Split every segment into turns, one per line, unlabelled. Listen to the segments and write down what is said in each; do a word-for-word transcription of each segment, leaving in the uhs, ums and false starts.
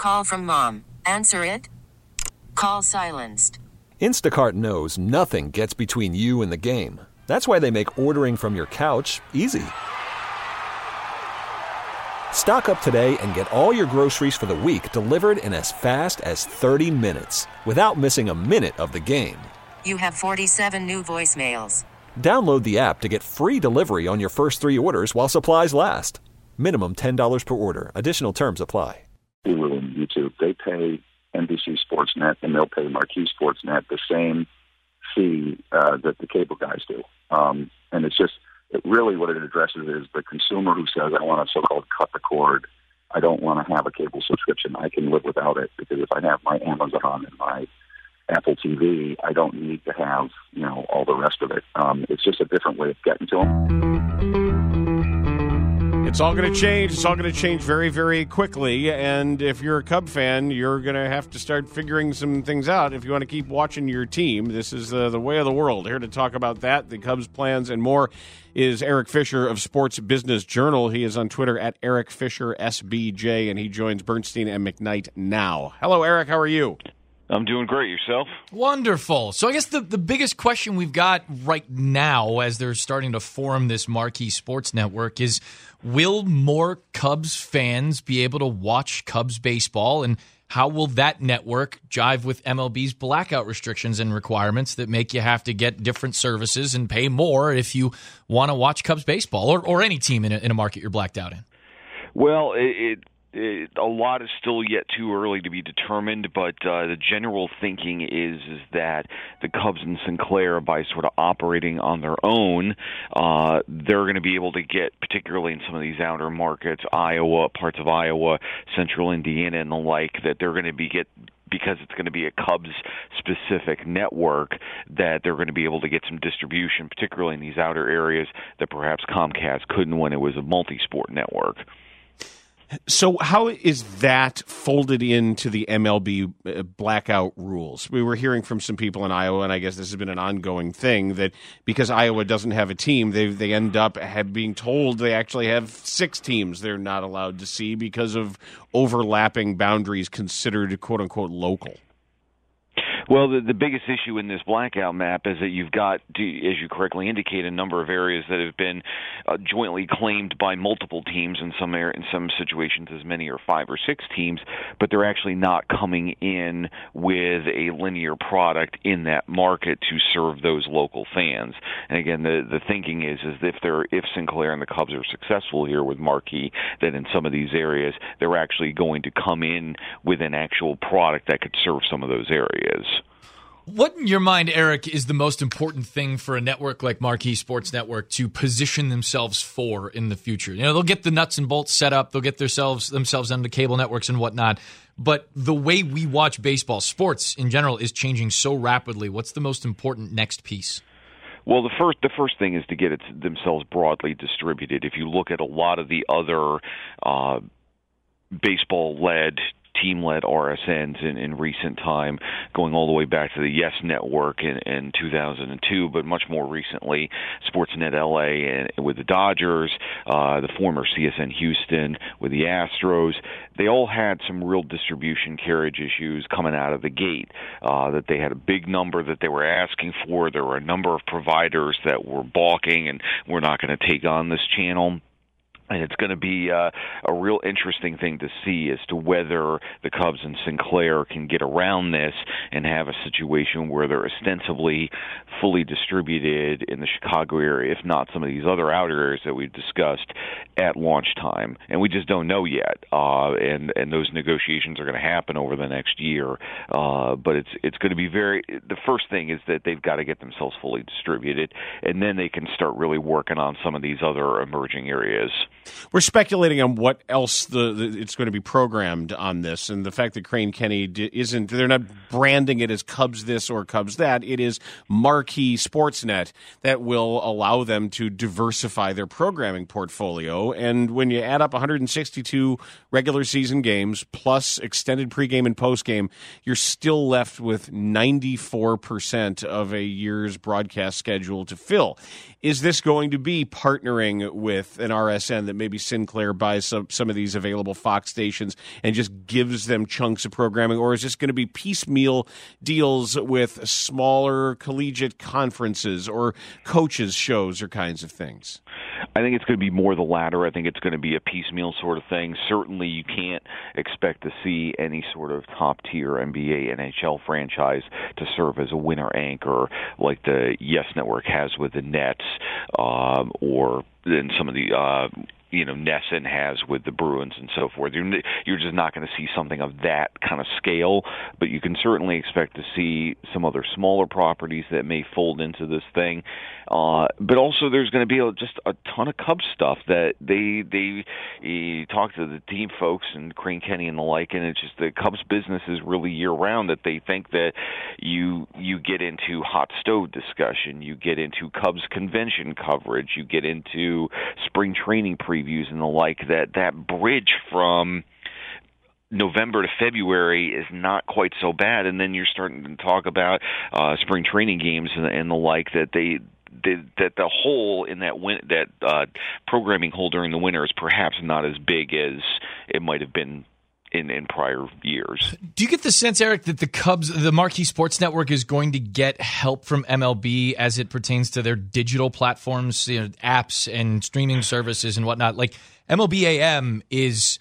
Call from mom. Answer it. Call silenced.
Instacart knows nothing gets between you and the game. That's why they make ordering from your couch easy. Stock up today and get all your groceries for the week delivered in as fast as thirty minutes without missing a minute of the game.
You have forty-seven new voicemails.
Download the app to get free delivery on your first three orders while supplies last. Minimum ten dollars per order. Additional terms apply.
Hulu and YouTube, they pay N B C Sportsnet and they'll pay Marquee Sportsnet the same fee uh, that the cable guys do. Um, and it's just, it really what it addresses is the consumer who says, I want to so-called cut the cord. I don't want to have a cable subscription. I can live without it because if I have my Amazon and my Apple T V, I don't need to have, you know, all the rest of it. Um, it's just a different way of getting to them.
It's all going to change. It's all going to change very, very quickly. And if you're a Cub fan, you're going to have to start figuring some things out if you want to keep watching your team. This is uh, the way of the world. Here to talk about that, the Cubs plans and more, is Eric Fisher of Sports Business Journal. He is on Twitter at Eric Fisher S B J, and he joins Bernstein and McKnight now. Hello, Eric. How are you?
I'm doing great. Yourself?
Wonderful. So I guess the, the biggest question we've got right now as they're starting to form this Marquee Sports Network is, will more Cubs fans be able to watch Cubs baseball, and how will that network jive with M L B's blackout restrictions and requirements that make you have to get different services and pay more if you want to watch Cubs baseball or, or any team in a, in a market you're blacked out in?
Well, it... it It, a lot is still yet too early to be determined, but uh, the general thinking is is that the Cubs and Sinclair, by sort of operating on their own, uh, they're going to be able to get, particularly in some of these outer markets, Iowa, parts of Iowa, central Indiana, and the like, that they're going to be get because it's going to be a Cubs-specific network, that they're going to be able to get some distribution, particularly in these outer areas that perhaps Comcast couldn't when it was a multi-sport network.
So how is that folded into the M L B blackout rules? We were hearing from some people in Iowa, and I guess this has been an ongoing thing, that because Iowa doesn't have a team, they they end up have being told they actually have six teams they're not allowed to see because of overlapping boundaries considered quote-unquote local.
Well, the, the biggest issue in this blackout map is that you've got, as you correctly indicate, a number of areas that have been uh, jointly claimed by multiple teams, in some air, in some situations as many or five or six teams, but they're actually not coming in with a linear product in that market to serve those local fans. And again, the the thinking is is if they're if Sinclair and the Cubs are successful here with Marquee, that in some of these areas they're actually going to come in with an actual product that could serve some of those areas.
What, in your mind, Eric, is the most important thing for a network like Marquee Sports Network to position themselves for in the future? You know, they'll get the nuts and bolts set up, they'll get themselves themselves onto cable networks and whatnot, but the way we watch baseball, sports in general, is changing so rapidly. What's the most important next piece?
Well, the first the first thing is to get it themselves broadly distributed. If you look at a lot of the other uh, baseball-led team-led R S Ns in, in recent time, going all the way back to the Yes Network in, in two thousand two, but much more recently, Sportsnet L A and, with the Dodgers, uh, the former C S N Houston with the Astros. They all had some real distribution carriage issues coming out of the gate, uh, that they had a big number that they were asking for. There were a number of providers that were balking and were not going to take on this channel. And it's going to be uh, a real interesting thing to see as to whether the Cubs and Sinclair can get around this and have a situation where they're ostensibly fully distributed in the Chicago area, if not some of these other outer areas that we've discussed, at launch time. And we just don't know yet. Uh, and, and those negotiations are going to happen over the next year. Uh, but it's it's going to be very – the first thing is that they've got to get themselves fully distributed, and then they can start really working on some of these other emerging areas.
We're speculating on what else the, the it's going to be programmed on this, and the fact that Crane Kenny isn't, they're not branding it as Cubs this or Cubs that. It is Marquee Sportsnet that will allow them to diversify their programming portfolio. And when you add up one hundred sixty-two regular season games plus extended pregame and postgame, you're still left with ninety-four percent of a year's broadcast schedule to fill. Is this going to be partnering with an R S N that that maybe Sinclair buys some, some of these available Fox stations and just gives them chunks of programming? Or is this going to be piecemeal deals with smaller collegiate conferences or coaches' shows or kinds of things?
I think it's going to be more the latter. I think it's going to be a piecemeal sort of thing. Certainly you can't expect to see any sort of top-tier N B A, N H L franchise to serve as a winter anchor like the Yes Network has with the Nets, um, or in some of the uh, you know, Nesson has with the Bruins and so forth. You're, you're just not going to see something of that kind of scale, but you can certainly expect to see some other smaller properties that may fold into this thing. Uh, but also there's going to be a, just a ton of Cubs stuff that they, they you talk to the team folks and Crane Kenny and the like, and it's just the Cubs business is really year-round, that they think that you you get into hot stove discussion, you get into Cubs convention coverage, you get into spring training previews and the like, that that bridge from November to February is not quite so bad, and then you're starting to talk about uh, spring training games and, and the like, that they The, that the hole in that win, that uh, programming hole during the winter is perhaps not as big as it might have been in, in prior years.
Do you get the sense, Eric, that the Cubs, the Marquee Sports Network, is going to get help from M L B as it pertains to their digital platforms, you know, apps and streaming services and whatnot? Like M L B A M is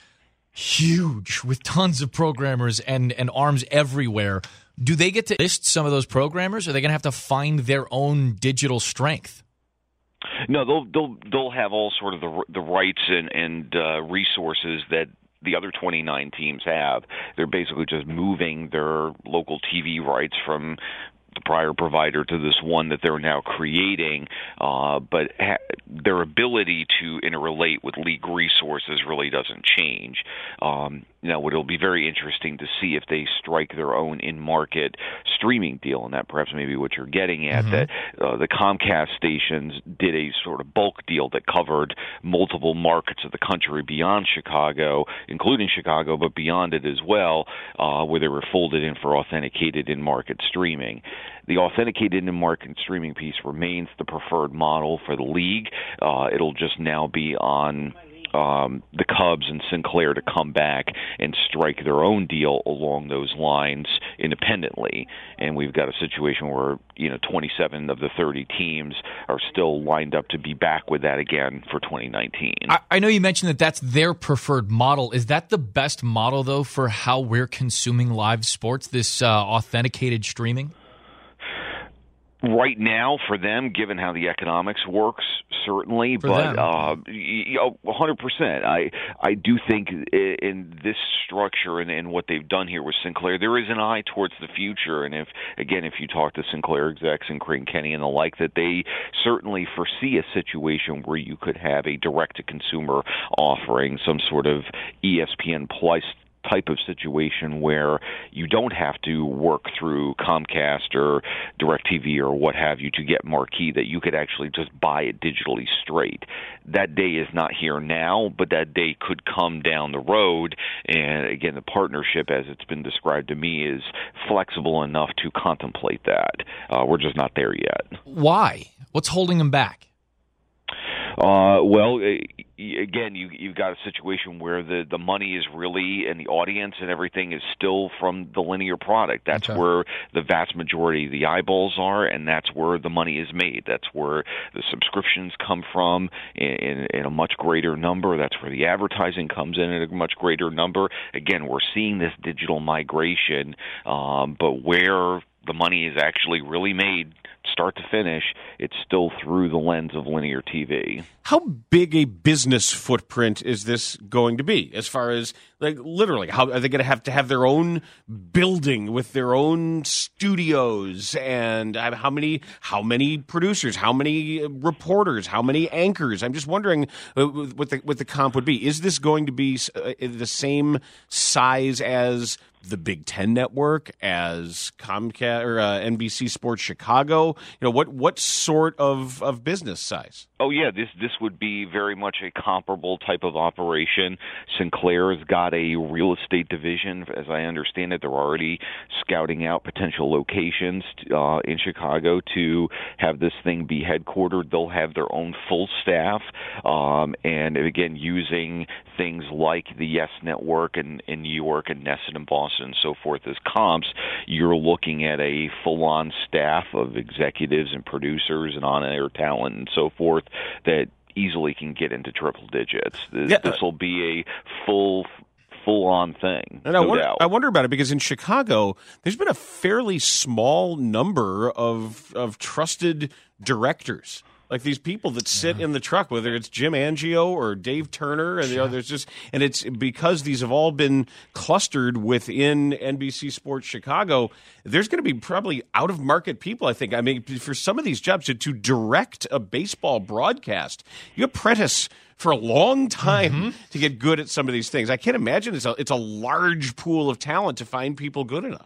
huge with tons of programmers and, and arms everywhere. Do they get to list some of those programmers, or are they going to have to find their own digital strength?
No, they'll they'll they'll have all sort of the the rights and and uh, resources that the other twenty-nine teams have. They're basically just moving their local T V rights from the prior provider to this one that they're now creating, uh, but ha- their ability to interrelate with league resources really doesn't change. Um, now, it'll be very interesting to see if they strike their own in-market streaming deal, and that perhaps maybe what you're getting at, mm-hmm. that uh, the Comcast stations did a sort of bulk deal that covered multiple markets of the country beyond Chicago, including Chicago, but beyond it as well, uh, where they were folded in for authenticated in-market streaming. The authenticated in-market streaming piece remains the preferred model for the league. Uh, it'll just now be on um, the Cubs and Sinclair to come back and strike their own deal along those lines independently. And we've got a situation where, you know, twenty-seven of the thirty teams are still lined up to be back with that again for twenty nineteen.
I, I know you mentioned that that's their preferred model. Is that the best model, though, for how we're consuming live sports, this uh, authenticated streaming?
Right now, for them, given how the economics works, certainly,
for
but
them.
uh, you know, one hundred percent. I I do think in this structure and, and what they've done here with Sinclair, there is an eye towards the future. And if again, if you talk to Sinclair execs and Crane Kenny and the like, that they certainly foresee a situation where you could have a direct-to-consumer offering, some sort of E S P N Plus type of situation where you don't have to work through Comcast or DirecTV or what have you to get Marquee, that you could actually just buy it digitally straight. That day is not here now, but that day could come down the road. And again, the partnership, as it's been described to me, is flexible enough to contemplate that. Uh, we're just not there yet.
Why? What's holding them back?
Uh, well, again, you, you've got a situation where the, the money is really, and the audience and everything is still from the linear product. That's okay. Where the vast majority of the eyeballs are, and that's where the money is made. That's where the subscriptions come from in, in, in a much greater number. That's where the advertising comes in at a much greater number. Again, we're seeing this digital migration, um, but where the money is actually really made, start to finish, it's still through the lens of linear T V.
How big a business footprint is this going to be? As far as, like, literally, how are they going to have to have their own building with their own studios, and how many how many producers, how many reporters, how many anchors? I'm just wondering what the what the comp would be. Is this going to be the same size as the Big Ten Network, as Comcast or uh, N B C Sports Chicago? You know, what what sort of, of business size?
Oh, yeah, this this would be very much a comparable type of operation. Sinclair has got a real estate division. As I understand it, they're already scouting out potential locations uh, in Chicago to have this thing be headquartered. They'll have their own full staff, um, and again, using things like the Yes Network in, in New York and Nesson in Boston and so forth as comps. You're looking at a full-on staff of executives and producers and on-air talent and so forth that easily can get into triple digits. This
Yeah.
will be a full, full-on thing.
And
no
I, wonder,
doubt.
I wonder about it because in Chicago, there's been a fairly small number of of trusted directors. Like these people that sit in the truck, whether it's Jim Angio or Dave Turner, and you know, there's just, and it's because these have all been clustered within N B C Sports Chicago. There's going to be probably out of market people. I think. I mean, for some of these jobs to, to direct a baseball broadcast, you apprentice for a long time mm-hmm. to get good at some of these things. I can't imagine it's a it's a large pool of talent to find people good enough.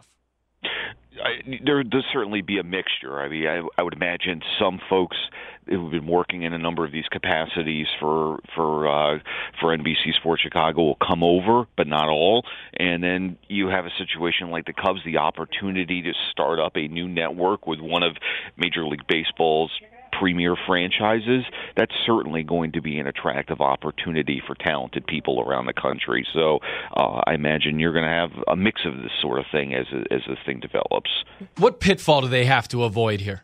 I, there does certainly be a mixture. I mean, I, I would imagine some folks who've been working in a number of these capacities for for uh, for N B C Sports Chicago will come over, but not all. And then you have a situation like the Cubs, the opportunity to start up a new network with one of Major League Baseball's premier franchises. That's certainly going to be an attractive opportunity for talented people around the country. So uh, I imagine you're going to have a mix of this sort of thing as as this thing develops.
What pitfall do they have to avoid here?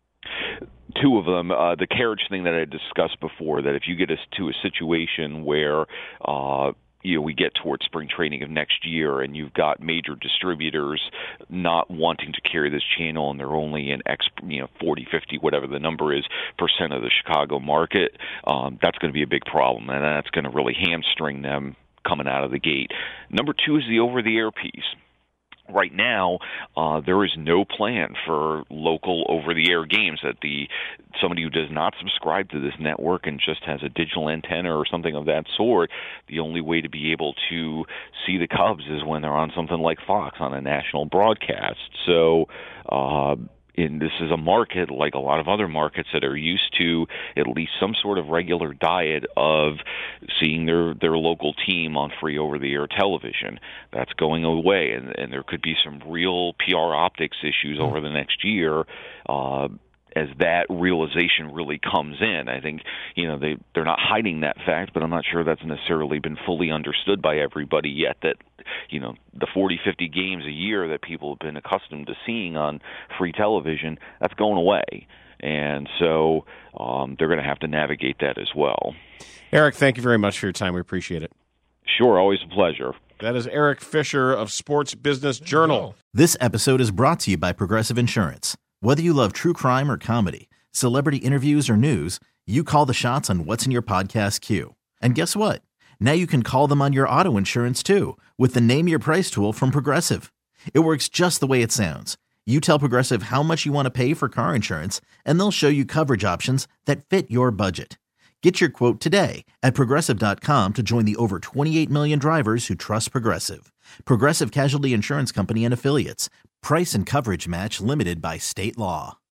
Two of them. Uh, the carriage thing that I discussed before, that if you get us to a situation where uh, you know, we get towards spring training of next year and you've got major distributors not wanting to carry this channel and they're only in X, you know, forty, fifty, whatever the number is, percent of the Chicago market, um, that's going to be a big problem, and that's going to really hamstring them coming out of the gate. Number two is the over-the-air piece. Right now, uh, there is no plan for local over-the-air games. That the somebody who does not subscribe to this network and just has a digital antenna or something of that sort, the only way to be able to see the Cubs is when they're on something like Fox on a national broadcast. So, uh, in this is a market like a lot of other markets that are used to at least some sort of regular diet of seeing their, their local team on free over-the-air television. That's going away, and, and there could be some real P R optics issues over the next year uh, as that realization really comes in. I think, you know, they, they're not hiding that fact, but I'm not sure that's necessarily been fully understood by everybody yet, that, you know, the forty, fifty games a year that people have been accustomed to seeing on free television, that's going away. And so um, they're going to have to navigate that as well.
Eric, thank you very much for your time. We appreciate it.
Sure, always a pleasure.
That is Eric Fisher of Sports Business Journal.
This episode is brought to you by Progressive Insurance. Whether you love true crime or comedy, celebrity interviews or news, you call the shots on what's in your podcast queue. And guess what? Now you can call them on your auto insurance too with the Name Your Price tool from Progressive. It works just the way it sounds. You tell Progressive how much you want to pay for car insurance, and they'll show you coverage options that fit your budget. Get your quote today at Progressive dot com to join the over twenty-eight million drivers who trust Progressive. Progressive Casualty Insurance Company and Affiliates. Price and coverage match limited by state law.